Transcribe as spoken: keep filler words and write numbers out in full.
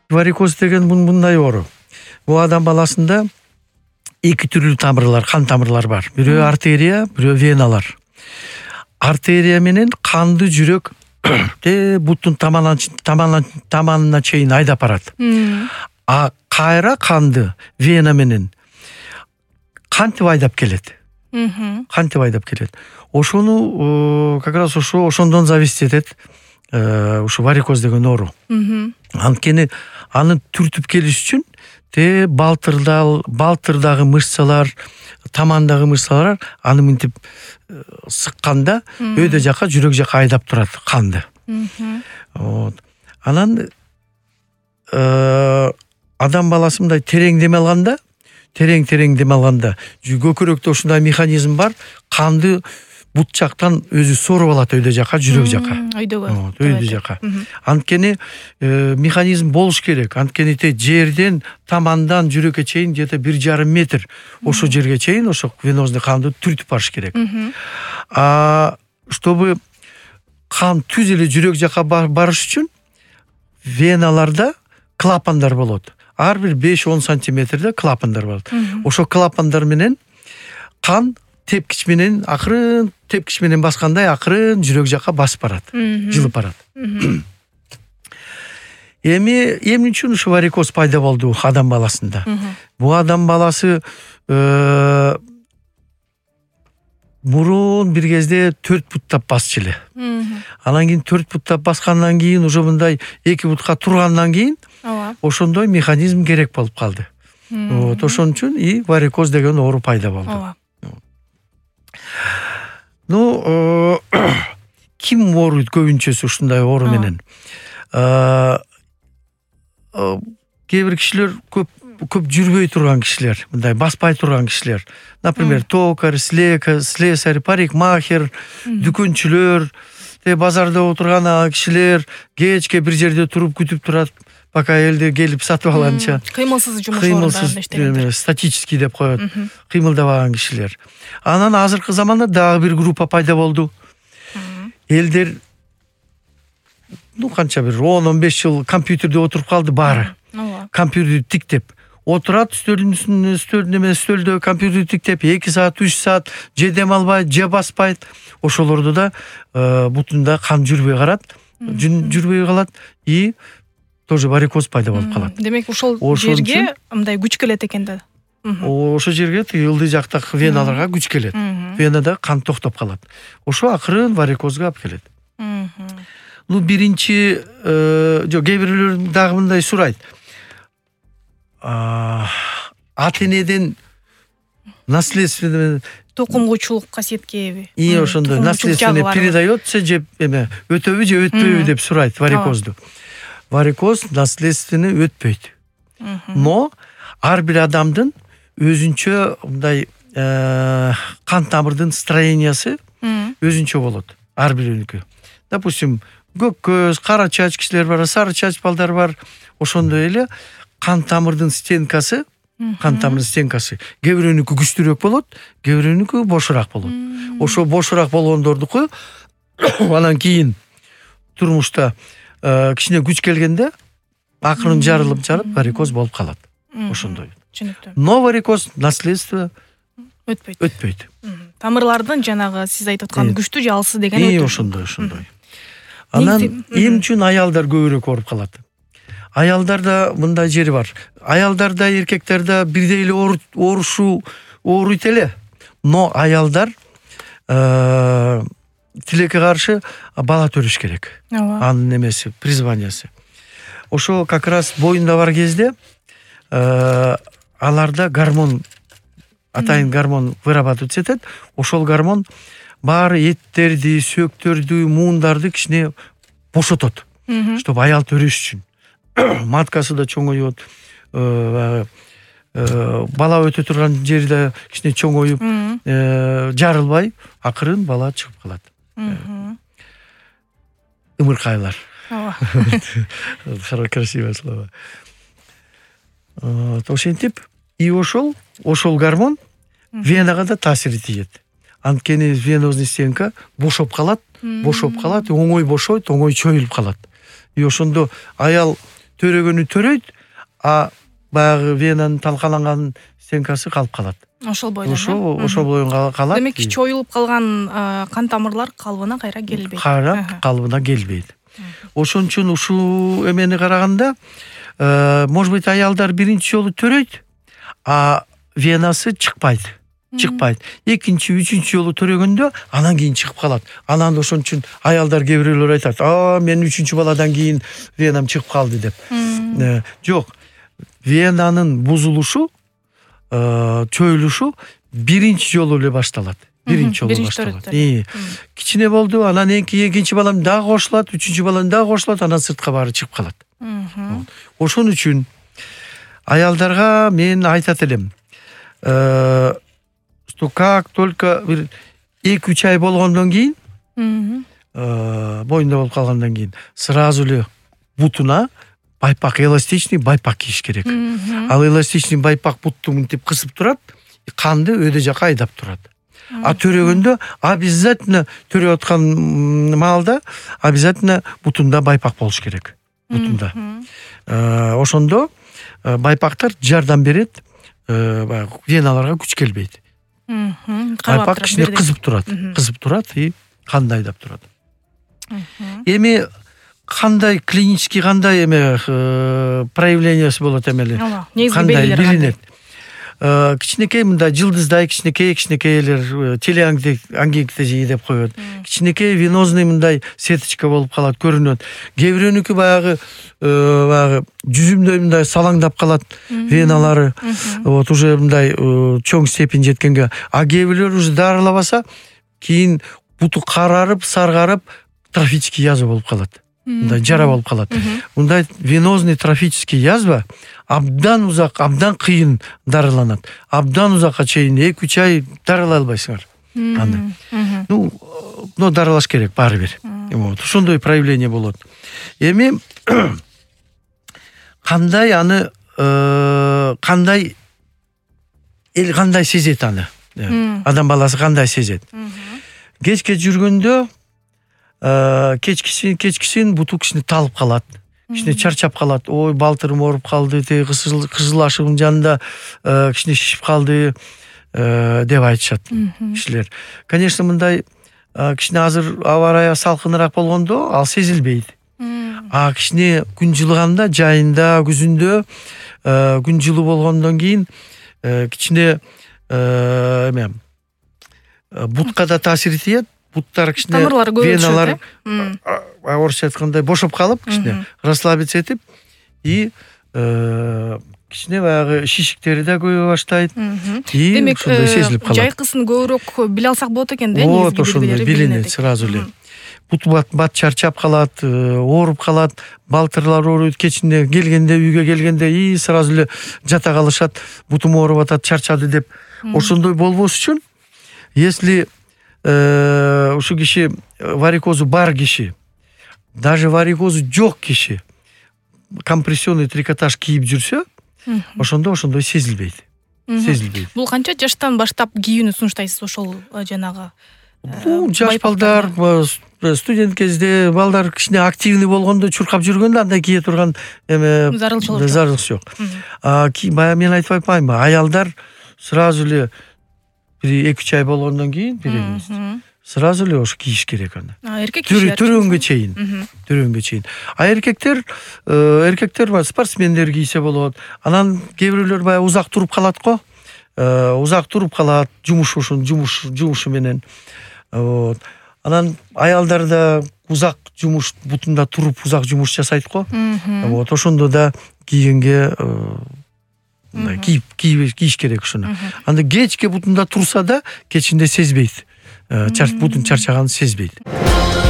варикоз деген мындай оору. Бул адам баласында эки түрлүү тамырлар, кан тамырлар бар. Бирөө артерия, бирөө веналар. Артерия менен канды жүрөк те буттун таманынан таманынан таманына чейин айдап барат. А кайра канды вена менен кантип айдап келет. Кантип айдап келет. Ошону как раз ошо ошондон зависит этет. Ушу варикоз деген оору. Анткени аны түртүп келиш үчүн те балтырдал балтырдагы мышцалар, тамандагы мышцалар аны мынтип сыкканда өйдө жака, жүрөк жака айдап турат канды. Вот. Анан адам баласы мындай терең дем алганда, терең-терең дем алганда, көкүрөктө ушундай механизм бар, канды бут жактан өзү соруп алат өйдө жака, жүрөк жака. Өйдөгө. Өйдө жака. Анткени механизм болуш керек. Анткени те жерден тамандан жүрөккө чейин где-то бир жарым метр ошо жерге чейин ошо венозный канды түртүп барыш керек. А чтобы кан түз эле жүрөк жака барыш үчүн веналарда клапандар болот. Ар бир беш-он сантиметрде клапандар болот. Ошо клапандар менен кан тепкич менен акырын тепкич менен баскандай акырын жүрөк жака басып барат, жылып барат. Эми эмне үчүн ушу варикоз пайда болду адам баласында? Бул адам баласы мурун бир кезде төрт буттап басчу эле. Анан кийин төрт буттап баскандан кийин уже мындай эки бутка тургандан кийин ошондой механизм керек болуп калды. Вот ошон үчүн и варикоз деген оору пайда болду. Ну, ким ооруйт көбүнчөсү ушундай оору менен? Кээ бир кишилер көп көп жүрбөй турган кишилер, мындай баспай турган кишилер. Например, токарь, слесарь, парикмахер, дүкөнчүлөр, те базарда отурган кишилер кечке бир жерде туруп күтүп турат, пока элде келип сатып алганча. Кыймылсыз жумуш орундарында иштеген. Статический деп коет. Кыймылдабаган кишилер. Анан азыркы заманда дагы бир группа пайда болду. Элдер ну канча бир он он беш жыл компьютерде отуруп калды баары. Компьютерди тиктеп отурат, стөлдүн үстүнө, стөлдүн эме стөлдө компьютерди тиктеп эки саат, үч саат же дем албайт, же баспайт. Ошолордо да бутунда кан жүрбөй карат, жүрбөй калат и тоже варикоз пайда болуп калат. Демек ошол жерге мындай күч келет экен да. Ошол жерге ылдый жактагы веналарга күч келет. Венада кан токтоп калат. Ошо акырын варикозго алып келет. Ну биринчи жок, кээ бирлер дагы мындай сурайт. Ата энеден наследственный токумгучулук касиеткеби? И ошондой наследственный передается же эме өтөбү же өтпөйбү деп сурайт варикозду. Варикоз наследственный өтпөйт. Но ар бир адамдын өзүнчө мындай кан тамырдын строениясы өзүнчө болот. Ар бириники. Допустим, көк көз, кара чач кишилер бар, сары чач балдар бар. Ошондой эле кан тамырдын стенкасы, кан тамырдын стенкасы кээ бирөөнүкү күчтүүрөөк болот, кээ бирөөнүкү бошураак болот. Ошо бошураак болгондордуку анан кийин турмушта кичине күч келгенде акырын жарылып жарып варикоз болуп калат. Ошондой. Но варикоз наследство өтпөйт. Өтпөйт. Тамырлардын жанагы сиз айтып аткан күчтүү же алсыз деген өтпөйт. Ошондой, ошондой. Анан эм үчүн аялдар көбүрөөк ооруп калат. Аялдарда мындай жери бар. Аялдарда, эркектерде бирдей эле оорушу ооруйт эле. Но аялдар тилекке каршы бала төрүш керек. Анын немеси, призваниясы. Ошо как раз боюнда бар кезде аларда гормон, атайын гормон вырабатываться этет. Ошол гормон баары эттерди, сөктөрдү, муундарды кичине бошотот. Чтобы аял төрүш үчүн. Маткасы да чоңойот. Бала өтө турган жерде кичине чоңоюп, жарылбай, акырын бала чыгып калат. Ымыркайлар. Красивое слово. Ошентип, и ошол, ошол гормон венага да таасир этет. Анткени венозный стенка бошоп калат, бошоп калат, оңой бошойт, оңой чоюлуп калат. И ошондо аял төрөгөнү төрөйт, а баягы венанын талкаланган стенкасы калып калат. Ошол бойдон. Ошо ошол бойдон калат. Демек чоюлуп калган кан тамырлар калыбына кайра келбейт. Кайра калыбына келбейт. Ошон үчүн ушул эмени караганда, может быть, аялдар биринчи жолу төрөйт, а венасы чыкпайт. Чыкпайт. Экинчи, үчүнчү жолу төрөгөндө анан кийин чыгып калат. Анан ошон үчүн аялдар кээ бирөөлөр айтат: "А, мен үчүнчү баладан кийин венам чыгып калды" деп. Жок. Венанын бузулушу, чоюлушу биринчи жолу эле башталат. Биринчи жолу башталат. Кичине болду, анан экинчи балам дагы кошулат, үчүнчү балам дагы кошулат, анан сыртка баары чыгып калат. Ошон үчүн аялдарга мен айтат элем, что как только бир эки үч ай болгондон кийин, боюнда болуп калгандан кийин сразу эле бутуна байпак, эластичный байпак кийиш керек. Ал эластичный байпак бутту мынтип кысып турат, канды өйдө жака айдап турат. А төрөгөндө обязательно төрөп аткан маалда обязательно бутунда байпак болуш керек. Бутунда. Ошондо байпактар жардам берет, веналарга күч келбейт. Байпак кичине кызып турат, кызып турат и канды айдап турат. Эми кандай клинический, кандай эме проявлениясы болот эмели? Кандай билинет? Кичинекей мындай жылдыздай, кичинекей кичинекейлер телеангиктези деп коет. Кичинекей венозный мындай сеточка болуп калат, көрүнөт. Кээ бирөөнүкү баягы баягы жүзүмдөй мындай салаңдап калат веналары. Вот уже мындай чоң степень жеткенге. А кээ бирөөлөр уже дарылабаса, кийин буту карарып, саргарып, трофический язва болуп калат. Мындай жара болуп калат. Мындай венозный трофический язва абдан узак, абдан кыйын дарыланат. Абдан узакка чейин эки үч ай дарылай албайсыңар аны. Ну, но дарылаш керек баары бир. Вот, ошондой проявление болот. Эми кандай аны кандай эл кандай сезет аны? Адам баласы кандай сезет? Кечке жүргөндө кечкисин кечкисин буту кичине талып калат. Кичине чарчап калат. Ой, балтырым ооруп калды, теги кызыл ашыгым жанында кичине шишип калды деп айтышат кишилер. Конечно, мындай кичине азыр аба ырайы салкыныраак болгондо ал сезилбейт. А кичине күн жылыганда, жайында, күзүндө күн жылуу болгондон кийин кичине эме бутка да таасир этет. Буттар кичине веналар орусча айткандай бошоп калып, кичине расслабиться этип, и кичине баягы шишиктери да көбөйө баштайт. И ошондой сезилип калат. Жайкысын көбүрөөк биле алсак болот экен да, негизги белгилери. Вот ошондой билинет сразу эле. Бут бат чарчап калат, ооруп калат, балтырлар ооруйт, кечинде келгенде, үйгө келгенде и сразу эле жата калышат, бутум ооруп атат, чарчады деп. Ошондой болбош үчүн, если ушу киши варикозу бар киши, даже варикозу жок киши компрессионный трикотаж кийип жүрсө, ошондо ошондой сезилбейт. Сезилбейт. Бул канча жаштан баштап кийүүнү сунуштайсыз ошол жанагы? Бул жаш балдар, студент кезде балдар кичине активный болгондо, чуркап жүргөндө андай кие турган эме зарылчылык жок. А баягы мен айтып атпаймынбы, аялдар сразу эле бир эки үч ай болгондон кийин беребиз. Сразу эле ошо кийиш керек аны. Эркек кишилер төрөнгө чейин, төрөнгө чейин. А эркектер, эркектер бар, спортсмендер кийсе болот. Анан кээ бирөөлөр баягы узак туруп калат го. Узак туруп калат, жумуш ошон жумуш жумушу менен. Вот. Анан аялдар да узак жумуш, бутунда туруп узак жумуш жасайт го. Вот, ошондо да кийгенге кийип кийиш керек ушуну. Анда кечке бутунда турса да, кечинде сезбейт. Бутун чарчаганын сезбейт.